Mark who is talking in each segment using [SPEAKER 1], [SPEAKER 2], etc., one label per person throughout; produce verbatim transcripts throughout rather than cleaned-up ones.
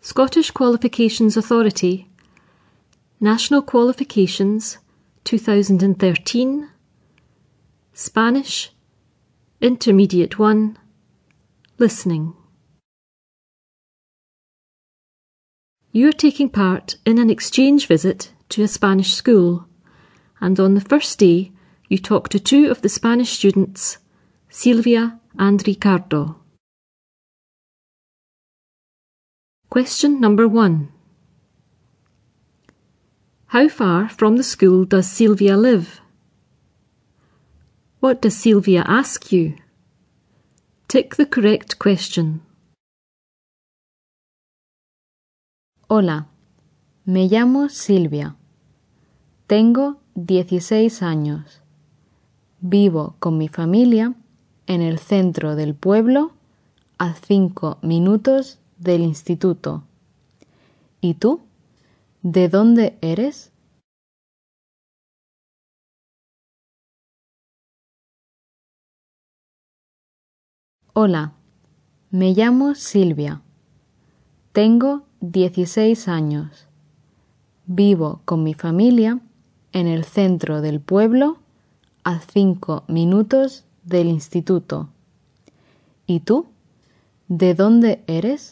[SPEAKER 1] Scottish Qualifications Authority, National Qualifications two thousand thirteen, Spanish, Intermediate one, Listening. You are taking part in an exchange visit to a Spanish school, and on the first day you talk to two of the Spanish students, Silvia and Ricardo. Question number one. How far from the school does Silvia live? What does Silvia ask you? Tick the correct question.
[SPEAKER 2] Hola, me llamo Silvia. Tengo dieciséis años. Vivo con mi familia en el centro del pueblo a cinco minutos del instituto. ¿Y tú? ¿De dónde eres? Hola, me llamo Silvia. Tengo dieciséis años. Vivo con mi familia en el centro del pueblo a cinco minutos del instituto. ¿Y tú? ¿De dónde eres?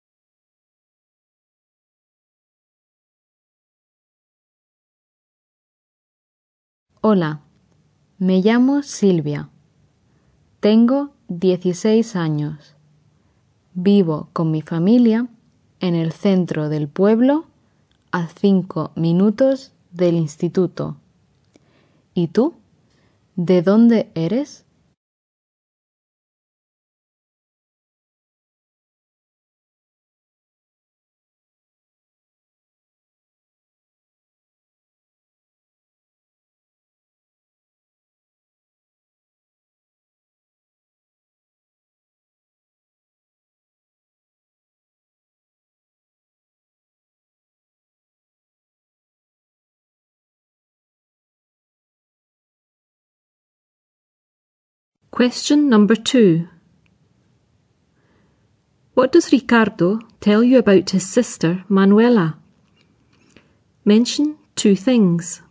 [SPEAKER 2] Hola, me llamo Silvia. Tengo dieciséis años. Vivo con mi familia en el centro del pueblo a cinco minutos del instituto. ¿Y tú? ¿De dónde eres?
[SPEAKER 1] Question number two. What does Ricardo tell you about his sister Manuela? Mention two things.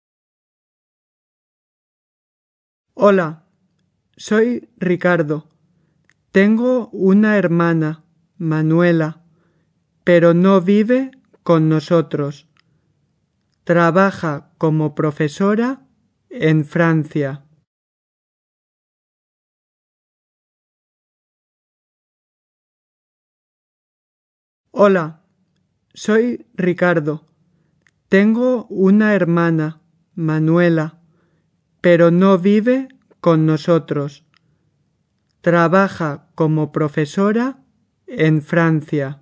[SPEAKER 3] Hola, soy Ricardo. Tengo una hermana, Manuela, pero no vive con nosotros. Trabaja como profesora en Francia. Hola, soy Ricardo. Tengo una hermana, Manuela, pero no vive con nosotros. Trabaja como profesora en Francia.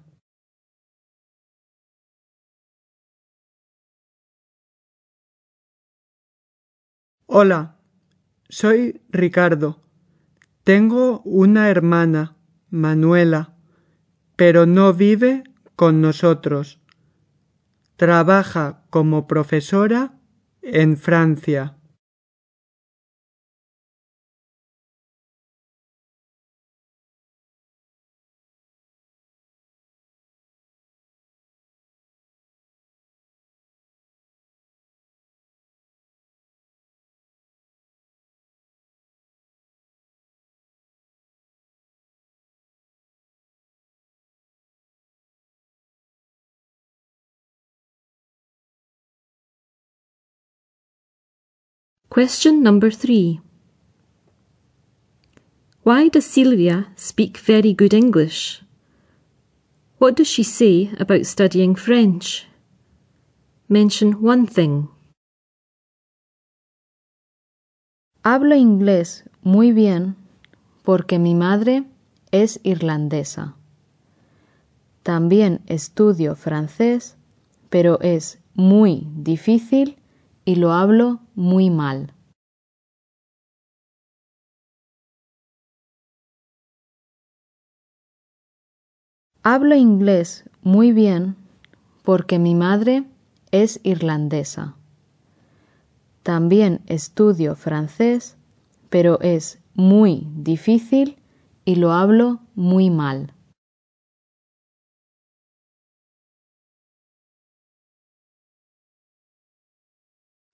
[SPEAKER 3] Hola, soy Ricardo. Tengo una hermana, Manuela, pero no vive con nosotros. Trabaja como profesora en Francia.
[SPEAKER 1] Question number three. Why does Silvia speak very good English? What does she say about studying French? Mention one thing.
[SPEAKER 2] Hablo inglés muy bien porque mi madre es irlandesa. También estudio francés, pero es muy difícil y lo hablo muy mal. Hablo inglés muy bien porque mi madre es irlandesa. También estudio francés, pero es muy difícil y lo hablo muy mal.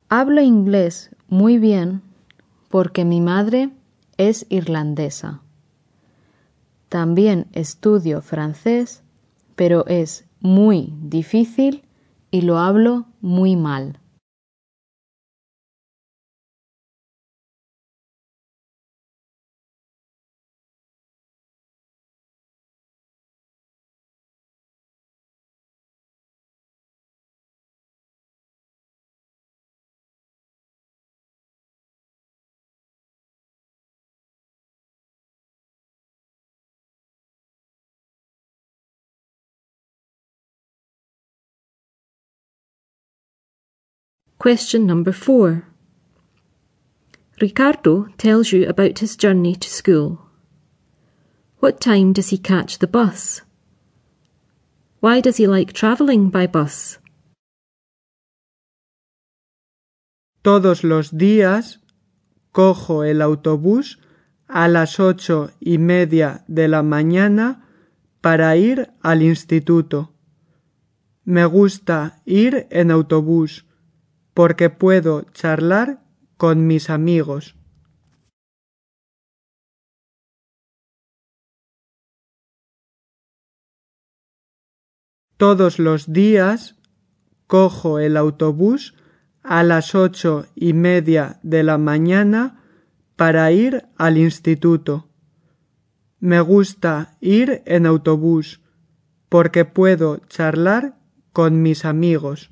[SPEAKER 2] Hablo inglés muy bien porque mi madre es irlandesa. También estudio francés, pero es muy difícil y lo hablo muy mal.
[SPEAKER 1] Question number four. Ricardo tells you about his journey to school. What time does he catch the bus? Why does he like travelling by bus?
[SPEAKER 3] Todos los días cojo el autobús a las ocho y media de la mañana para ir al instituto. Me gusta ir en autobús porque puedo charlar con mis amigos. Todos los días cojo el autobús a las ocho y media de la mañana para ir al instituto. Me gusta ir en autobús porque puedo charlar con mis amigos.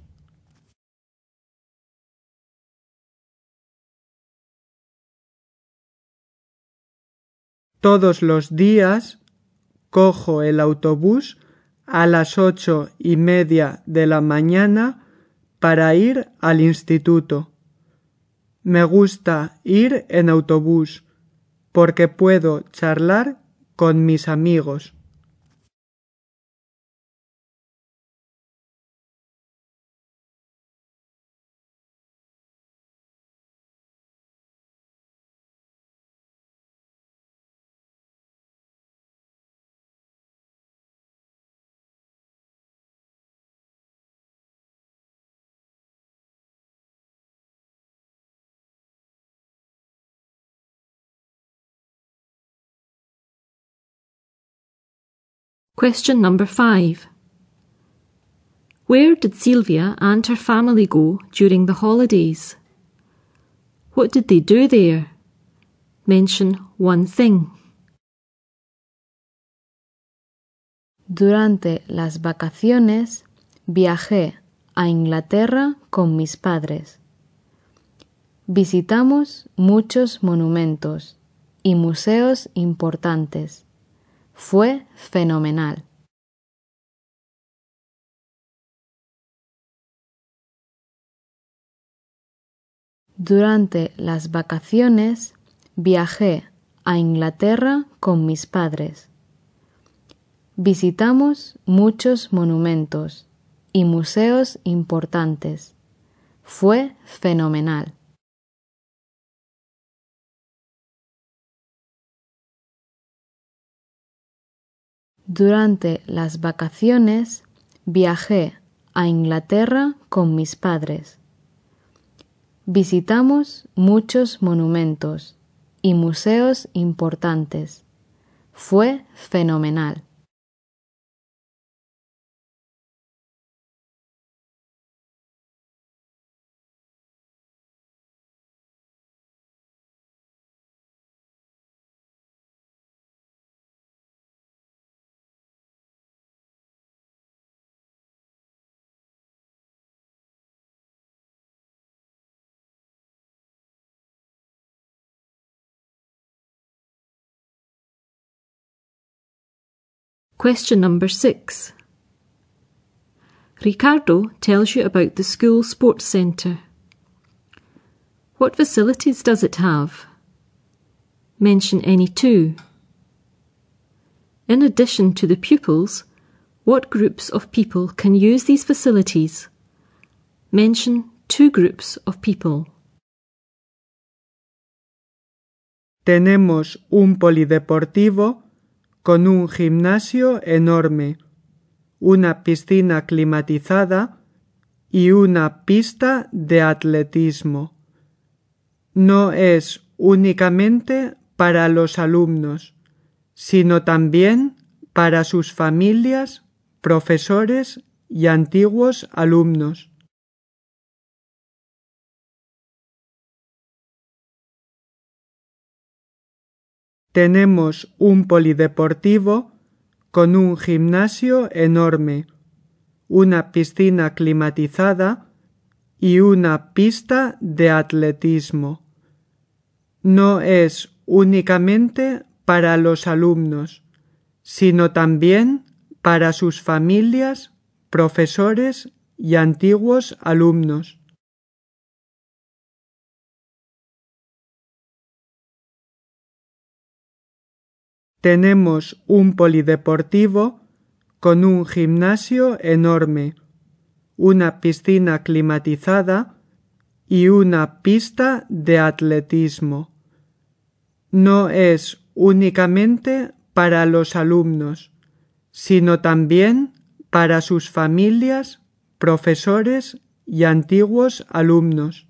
[SPEAKER 3] Todos los días cojo el autobús a las ocho y media de la mañana para ir al instituto. Me gusta ir en autobús porque puedo charlar con mis amigos.
[SPEAKER 1] Question number five. Where did Sylvia and her family go during the holidays? What did they do there? Mention one thing.
[SPEAKER 2] Durante las vacaciones viajé a Inglaterra con mis padres. Visitamos muchos monumentos y museos importantes. Fue fenomenal. Durante las vacaciones viajé a Inglaterra con mis padres. Visitamos muchos monumentos y museos importantes. Fue fenomenal. Durante las vacaciones viajé a Inglaterra con mis padres. Visitamos muchos monumentos y museos importantes. Fue fenomenal.
[SPEAKER 1] Question number six. Ricardo tells you about the school sports centre. What facilities does it have? Mention any two. In addition to the pupils, what groups of people can use these facilities? Mention two groups of people.
[SPEAKER 3] Tenemos un polideportivo con un gimnasio enorme, una piscina climatizada y una pista de atletismo. No es únicamente para los alumnos, sino también para sus familias, profesores y antiguos alumnos. Tenemos un polideportivo con un gimnasio enorme, una piscina climatizada y una pista de atletismo. No es únicamente para los alumnos, sino también para sus familias, profesores y antiguos alumnos. Tenemos un polideportivo con un gimnasio enorme, una piscina climatizada y una pista de atletismo. No es únicamente para los alumnos, sino también para sus familias, profesores y antiguos alumnos.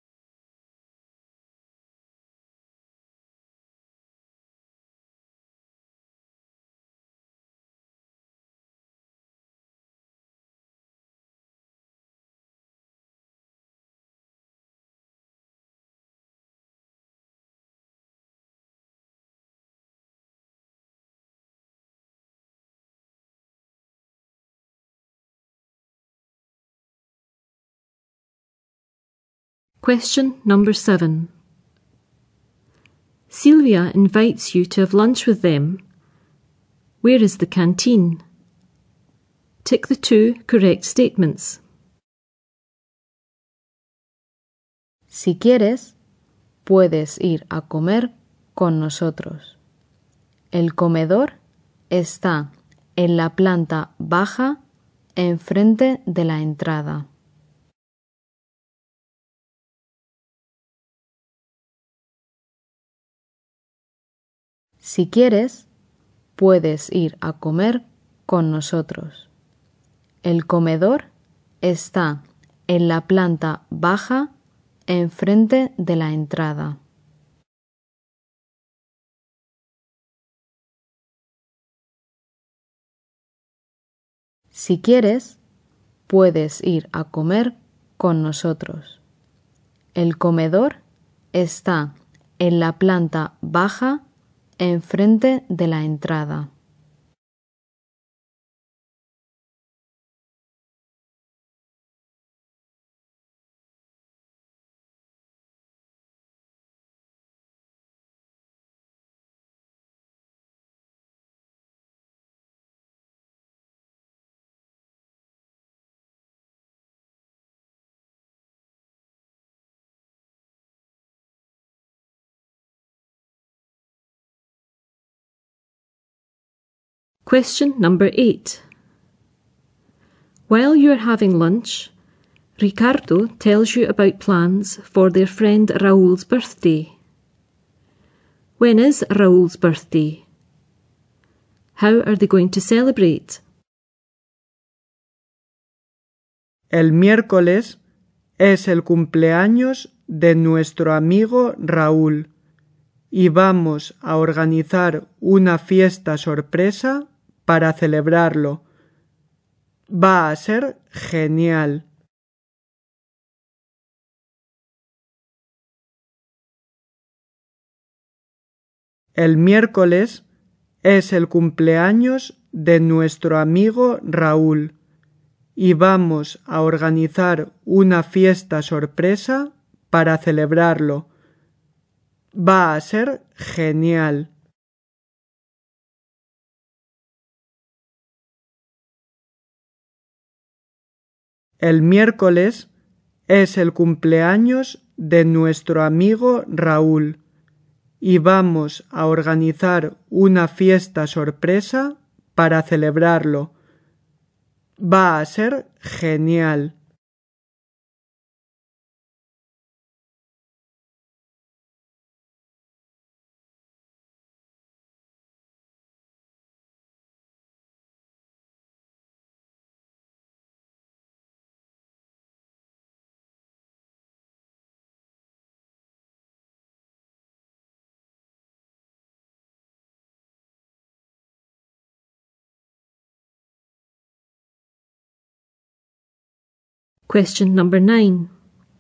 [SPEAKER 1] Question number seven. Sylvia invites you to have lunch with them. Where is the canteen? Tick the two correct statements.
[SPEAKER 2] Si quieres, puedes ir a comer con nosotros. El comedor está en la planta baja, enfrente de la entrada. Si quieres, puedes ir a comer con nosotros. El comedor está en la planta baja, enfrente de la entrada. Si quieres, puedes ir a comer con nosotros. El comedor está en la planta baja, enfrente de la entrada.
[SPEAKER 1] Question number eight. While you are having lunch, Ricardo tells you about plans for their friend Raúl's birthday. When is Raúl's birthday? How are they going to celebrate?
[SPEAKER 3] El miércoles es el cumpleaños de nuestro amigo Raúl y vamos a organizar una fiesta sorpresa para celebrarlo. Va a ser genial. El miércoles es el cumpleaños de nuestro amigo Raúl y vamos a organizar una fiesta sorpresa para celebrarlo. Va a ser genial. El miércoles es el cumpleaños de nuestro amigo Raúl y vamos a organizar una fiesta sorpresa para celebrarlo. Va a ser genial.
[SPEAKER 1] Question number nine.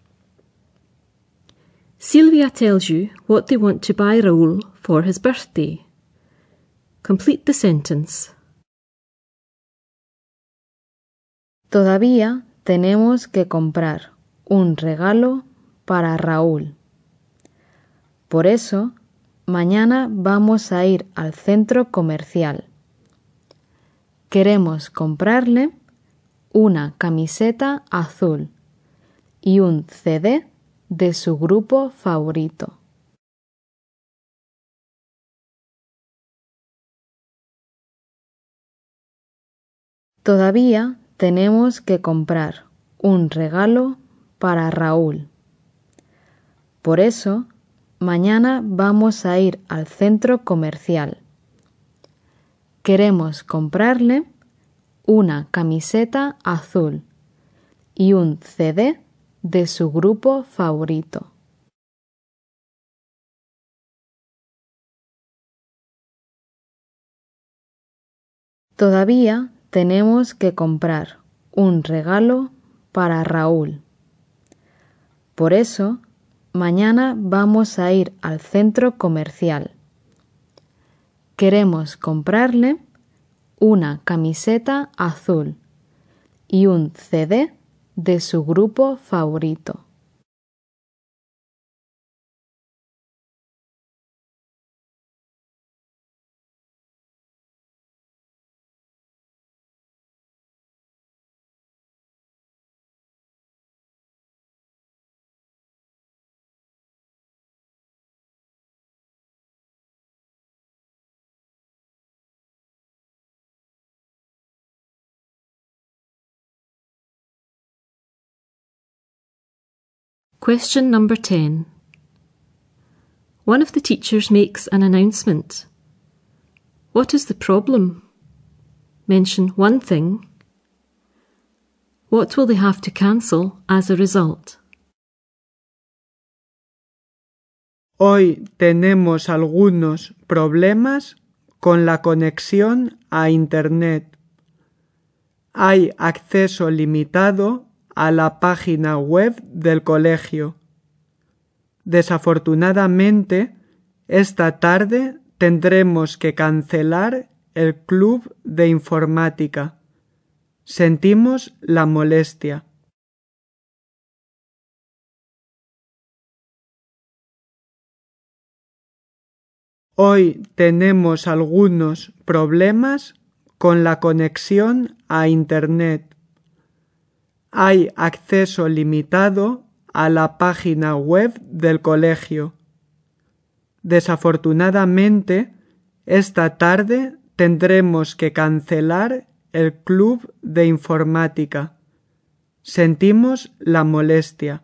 [SPEAKER 1] Sylvia tells you what they want to buy Raúl for his birthday. Complete the sentence.
[SPEAKER 2] Todavía tenemos que comprar un regalo para Raúl. Por eso, mañana vamos a ir al centro comercial. Queremos comprarle una camiseta azul y un C D de su grupo favorito. Todavía tenemos que comprar un regalo para Raúl. Por eso, mañana vamos a ir al centro comercial. Queremos comprarle una camiseta azul y un C D de su grupo favorito. Todavía tenemos que comprar un regalo para Raúl. Por eso, mañana vamos a ir al centro comercial. Queremos comprarle una camiseta azul y un C D de su grupo favorito.
[SPEAKER 1] Question number ten. One of the teachers makes an announcement. What is the problem? Mention one thing. What will they have to cancel as a result?
[SPEAKER 3] Hoy tenemos algunos problemas con la conexión a Internet. Hay acceso limitado a la página web del colegio. Desafortunadamente, esta tarde tendremos que cancelar el club de informática. Sentimos la molestia. Hoy tenemos algunos problemas con la conexión a Internet. Hay acceso limitado a la página web del colegio. Desafortunadamente, esta tarde tendremos que cancelar el club de informática. Sentimos la molestia.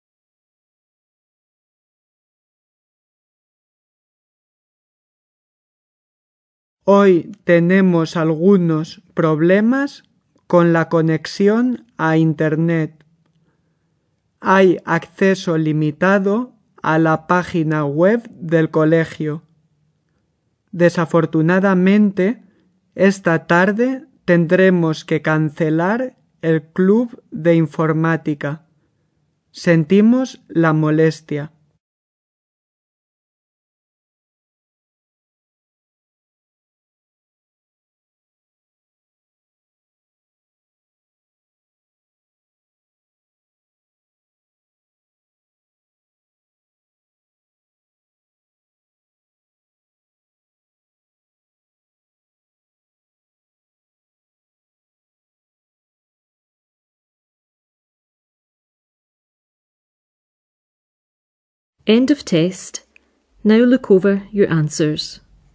[SPEAKER 3] Hoy tenemos algunos problemas con la conexión a Internet. Hay acceso limitado a la página web del colegio. Desafortunadamente, esta tarde tendremos que cancelar el club de informática. Sentimos la molestia.
[SPEAKER 1] End of test. Now look over your answers.